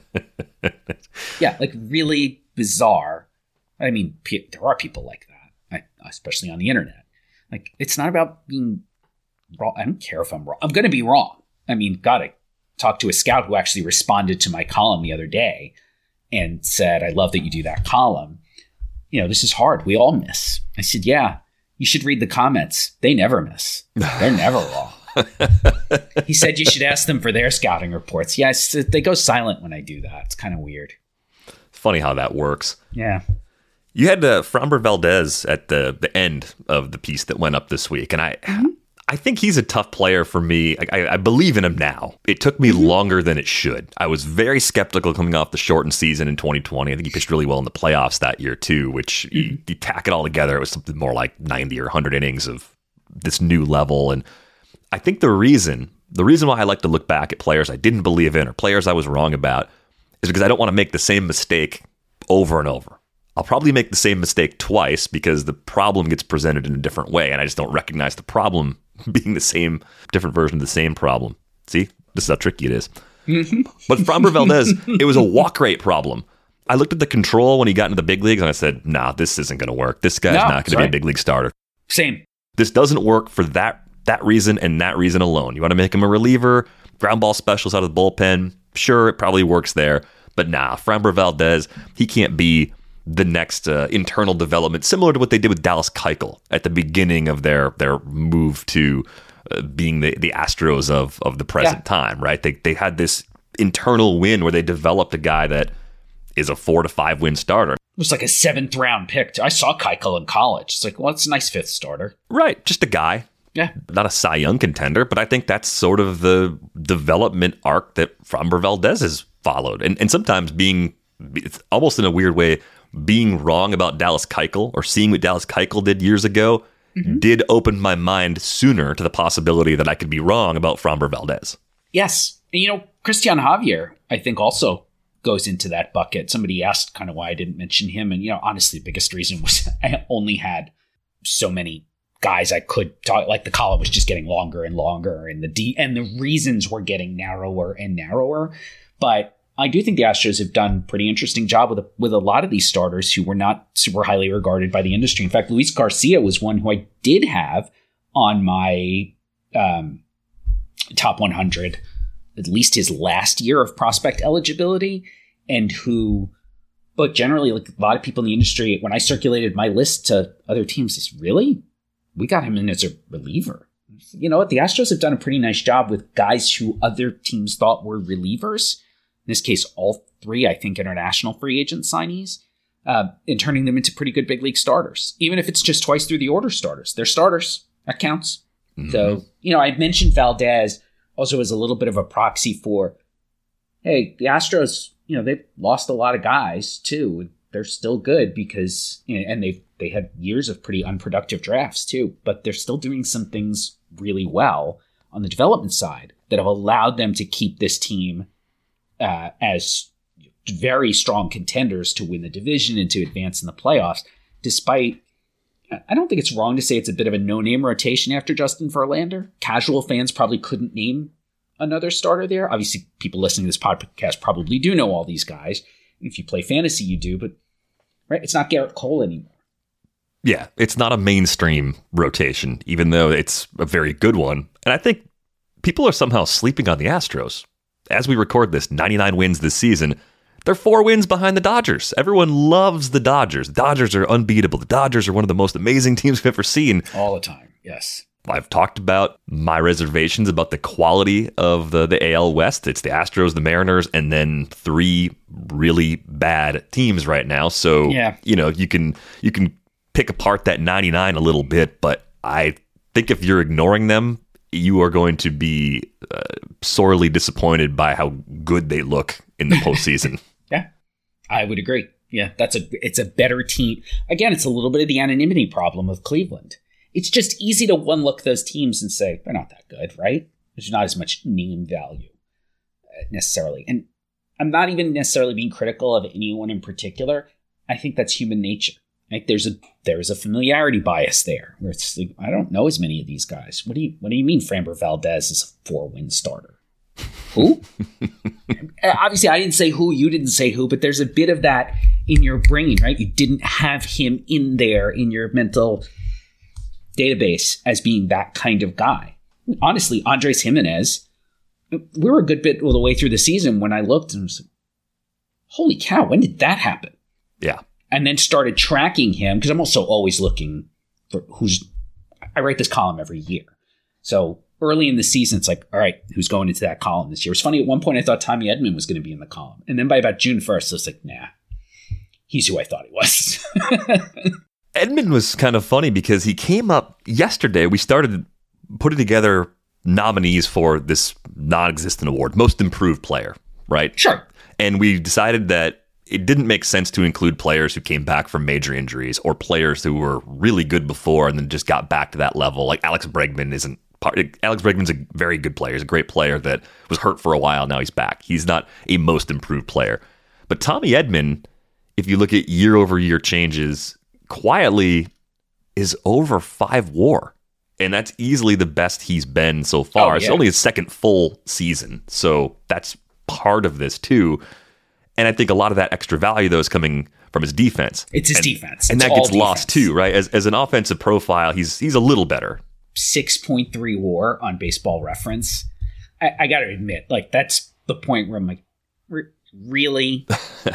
D: Yeah, like really bizarre. I mean, pe- there are people like that, I, especially on the internet. Like, it's not about being wrong. I don't care if I'm wrong. I'm going to be wrong. I mean, God, I talked to a scout who actually responded to my column the other day and said, I love that you do that column. You know, this is hard. We all miss. I said, yeah, you should read the comments. They never miss. They're never wrong. He said you should ask them for their scouting reports. Yes, they go silent when I do that. It's kind of weird.
C: It's funny how that works.
D: Yeah.
C: You had uh, Framber Valdez at the, the end of the piece that went up this week, and I mm-hmm. I think he's a tough player for me. I, I believe in him now. It took me mm-hmm. longer than it should. I was very skeptical coming off the shortened season in twenty twenty. I think he pitched really well in the playoffs that year, too, which mm-hmm. you, you tack it all together, it was something more like ninety or one hundred innings of this new level. And I think the reason, the reason why I like to look back at players I didn't believe in or players I was wrong about is because I don't want to make the same mistake over and over. I'll probably make the same mistake twice because the problem gets presented in a different way, and I just don't recognize the problem being the same, different version of the same problem. See, this is how tricky it is. But Framber Valdez, it was a walk rate problem. I looked at the control when he got into the big leagues, and I said, nah, this isn't going to work. This guy's no, not going to be a big league starter.
D: Same.
C: This doesn't work for that that reason and that reason alone. You want to make him a reliever, ground ball specialist out of the bullpen, sure, it probably works there. But nah, Framber Valdez, he can't be the next uh, internal development, similar to what they did with Dallas Keuchel at the beginning of their their move to uh, being the, the Astros of of the present yeah. time, right? They they had this internal win where they developed a guy that is a four to five win starter.
D: It was like a seventh round pick. I saw Keuchel in college. It's like, well, it's a nice fifth starter.
C: Right, just a guy.
D: Yeah.
C: Not a Cy Young contender, but I think that's sort of the development arc that Framber Valdez has followed. And and sometimes being, it's almost in a weird way, being wrong about Dallas Keuchel or seeing what Dallas Keuchel did years ago mm-hmm. did open my mind sooner to the possibility that I could be wrong about Framber Valdez.
D: Yes. And, you know, Christian Javier, I think, also goes into that bucket. Somebody asked kind of why I didn't mention him. And, you know, honestly, the biggest reason was I only had so many guys I could talk, like the column was just getting longer and longer and the D and the reasons were getting narrower and narrower. But I do think the Astros have done a pretty interesting job with a, with a lot of these starters who were not super highly regarded by the industry. In fact, Luis Garcia was one who I did have on my um, top one hundred, at least his last year of prospect eligibility, and who, but generally, like a lot of people in the industry, when I circulated my list to other teams, is really, we got him in as a reliever. You know what? The Astros have done a pretty nice job with guys who other teams thought were relievers. In this case, all three, I think, international free agent signees, uh, and turning them into pretty good big league starters. Even if it's just twice through the order starters. They're starters. That counts. Mm-hmm. So, you know, I mentioned Valdez also as a little bit of a proxy for, hey, the Astros, you know, they've lost a lot of guys, too. They're still good because, you know, and they've, they had years of pretty unproductive drafts, too. But they're still doing some things really well on the development side that have allowed them to keep this team Uh, as very strong contenders to win the division and to advance in the playoffs, despite, I don't think it's wrong to say it's a bit of a no-name rotation after Justin Verlander. Casual fans probably couldn't name another starter there. Obviously, people listening to this podcast probably do know all these guys. If you play fantasy, you do, but right, it's not Garrett Cole anymore.
C: Yeah, it's not a mainstream rotation, even though it's a very good one. And I think people are somehow sleeping on the Astros. As we record this, ninety-nine wins this season. They're four wins behind the Dodgers. Everyone loves the Dodgers. The Dodgers are unbeatable. The Dodgers are one of the most amazing teams we've ever seen.
D: All the time, yes.
C: I've talked about my reservations about the quality of the, the A L West. It's the Astros, the Mariners, and then three really bad teams right now. So,
D: yeah.
C: you know, you can you can pick apart that ninety-nine a little bit, but I think if you're ignoring them, you are going to be uh, sorely disappointed by how good they look in the postseason.
D: Yeah, I would agree. Yeah, that's a it's a better team. Again, it's a little bit of the anonymity problem of Cleveland. It's just easy to one look those teams and say they're not that good, right? There's not as much name value necessarily. And I'm not even necessarily being critical of anyone in particular. I think that's human nature. Like there's a there's a familiarity bias there where it's like, I don't know as many of these guys. What do you what do you mean Framber Valdez is a four-win starter? Who? Obviously, I didn't say who, you didn't say who, but there's a bit of that in your brain, right? You didn't have him in there in your mental database as being that kind of guy. Honestly, Andres Jimenez, we were a good bit of the way through the season when I looked and was like, holy cow, when did that happen?
C: Yeah.
D: And then started tracking him because I'm also always looking for who's, I write this column every year. So early in the season, it's like, all right, who's going into that column this year? It's funny, at one point I thought Tommy Edman was going to be in the column. And then by about June first, I was like, nah, he's who I thought he was.
C: Edman was kind of funny because he came up yesterday. We started putting together nominees for this non-existent award, Most Improved Player, right?
D: Sure.
C: And we decided that it didn't make sense to include players who came back from major injuries or players who were really good before and then just got back to that level. Like Alex Bregman isn't part. Alex Bregman's a very good player. He's a great player that was hurt for a while. Now he's back. He's not a most improved player. But Tommy Edman, if you look at year over year changes, quietly is over five WAR. And that's easily the best he's been so far. Oh, yeah. It's only his second full season. So that's part of this too. And I think a lot of that extra value, though, is coming from his defense.
D: It's his
C: and,
D: defense.
C: And
D: it's
C: that gets
D: defense.
C: lost, too, right? As as an offensive profile, he's he's a little better.
D: six point three WAR on Baseball Reference. I, I got to admit, like, that's the point where I'm like, really?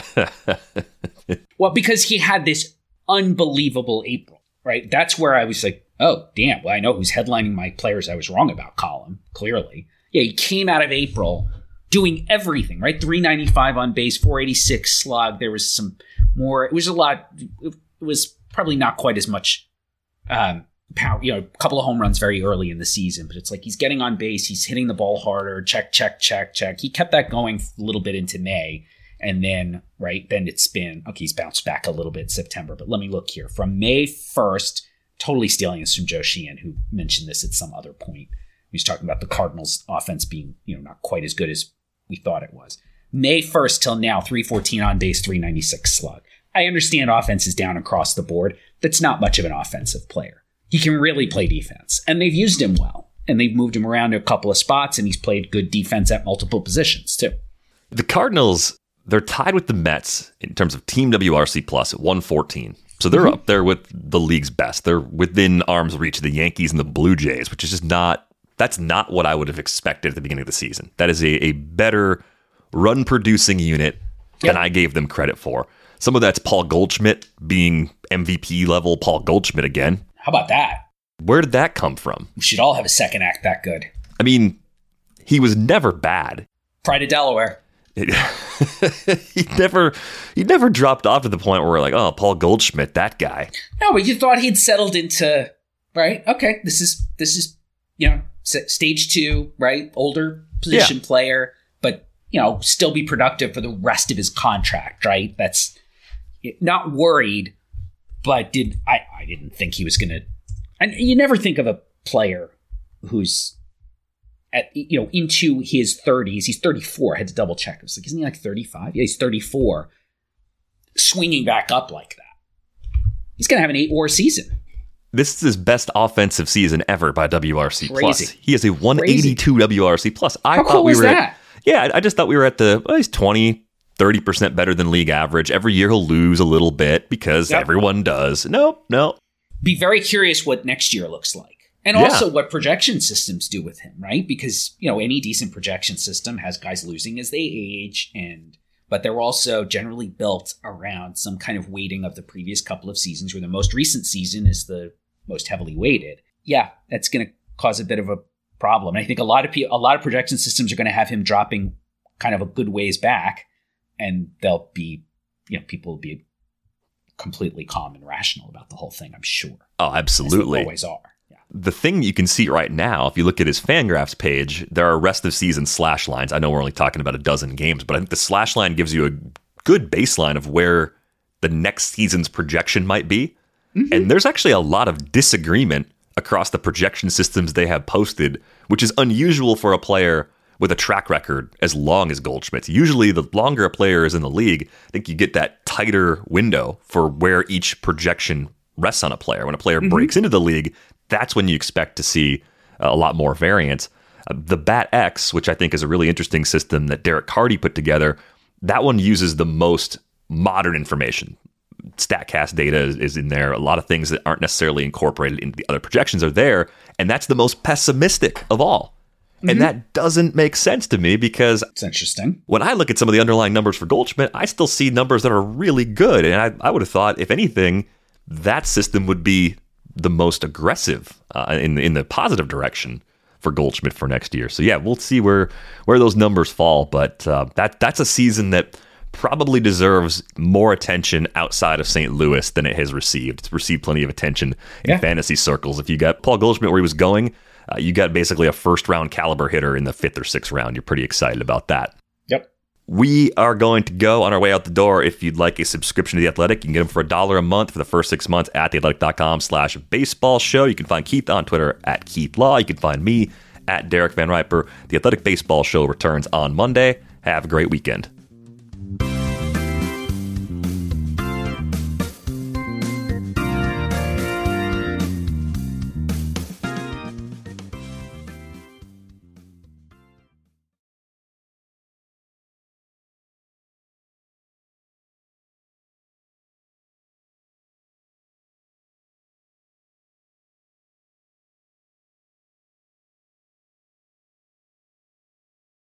D: Well, because he had this unbelievable April, right? That's where I was like, oh, damn. Well, I know who's headlining my players I was wrong about column, clearly. Yeah, he came out of April doing everything, right? three ninety-five on base, four eighty-six slug. There was some more. It was a lot. It was probably not quite as much um, power. You know, a couple of home runs very early in the season, but it's like he's getting on base. He's hitting the ball harder. Check, check, check, check. He kept that going a little bit into May. And then, right, then it's been, okay, he's bounced back a little bit in September. But let me look here. From May first, totally stealing this from Joe Sheehan, who mentioned this at some other point. He was talking about the Cardinals' offense being, you know, not quite as good as we thought it was. May first till now, three fourteen on base, three ninety-six slug. I understand offense is down across the board. That's not much of an offensive player. He can really play defense, and they've used him well. And they've moved him around to a couple of spots, and he's played good defense at multiple positions, too.
C: The Cardinals, they're tied with the Mets in terms of team W R C plus at one fourteen. So they're mm-hmm. up there with the league's best. They're within arm's reach of the Yankees and the Blue Jays, which is just not... That's not what I would have expected at the beginning of the season. That is a, a better run-producing unit yep. than I gave them credit for. Some of that's Paul Goldschmidt being M V P level Paul Goldschmidt again.
D: How about that?
C: Where did that come from?
D: We should all have a second act that good.
C: I mean, he was never bad.
D: Pride of Delaware.
C: It, he never he never dropped off to the point where we're like, oh, Paul Goldschmidt, that guy.
D: No, but you thought he'd settled into, right? Okay, this is this is, you know, stage two, right? Older position yeah. player, but, you know, still be productive for the rest of his contract, right? That's not worried, but did I, I didn't think he was going to. And you never think of a player who's at, you know, into his thirties. He's thirty-four. I had to double check. I was like, isn't he like thirty-five? Yeah, he's thirty-four. Swinging back up like that. He's going to have an eight WAR season.
C: This is his best offensive season ever by W R C
D: Crazy.
C: plus. He has a one eighty-two Crazy. W R C plus. I
D: How
C: thought
D: cool
C: we
D: is
C: were
D: that?
C: At, yeah, I just thought we were at the well, he's twenty, thirty percent better than league average. Every year he'll lose a little bit because yep. everyone does. Nope, no.
D: Be very curious what next year looks like. And
C: yeah.
D: also what projection systems do with him, right? Because, you know, any decent projection system has guys losing as they age, and but they're also generally built around some kind of weighting of the previous couple of seasons, where the most recent season is the most heavily weighted. Yeah, that's going to cause a bit of a problem. And I think a lot of pe- a lot of projection systems are going to have him dropping kind of a good ways back, and they'll be, you know, people will be completely calm and rational about the whole thing, I'm sure.
C: Oh, absolutely.
D: As they always are. Yeah.
C: The thing you can see right now, if you look at his Fangraphs page, there are rest of season slash lines. I know we're only talking about a dozen games, but I think the slash line gives you a good baseline of where the next season's projection might be. Mm-hmm. And there's actually a lot of disagreement across the projection systems they have posted, which is unusual for a player with a track record as long as Goldschmidt's. Usually, the longer a player is in the league, I think you get that tighter window for where each projection rests on a player. When a player mm-hmm. breaks into the league, that's when you expect to see a lot more variance. Uh, the BatX, which I think is a really interesting system that Derek Carty put together, that one uses the most modern information. StatCast data is, is in there. A lot of things that aren't necessarily incorporated into the other projections are there, and that's the most pessimistic of all. Mm-hmm. And that doesn't make sense to me because
D: it's interesting.
C: When I look at some of the underlying numbers for Goldschmidt, I still see numbers that are really good. And I, I would have thought, if anything, that system would be the most aggressive uh, in, in the positive direction for Goldschmidt for next year. So yeah, we'll see where where those numbers fall. But uh, that that's a season that probably deserves more attention outside of Saint Louis than it has received. It's received plenty of attention in yeah. fantasy circles. If you got Paul Goldschmidt where he was going, uh, you got basically a first round caliber hitter in the fifth or sixth round. You're pretty excited about that.
D: Yep.
C: We are going to go on our way out the door. If you'd like a subscription to The Athletic, you can get them for a dollar a month for the first six months at theathletic.com slash baseball show. You can find Keith on Twitter at Keith Law. You can find me at Derek Van Riper. The Athletic Baseball Show returns on Monday. Have a great weekend.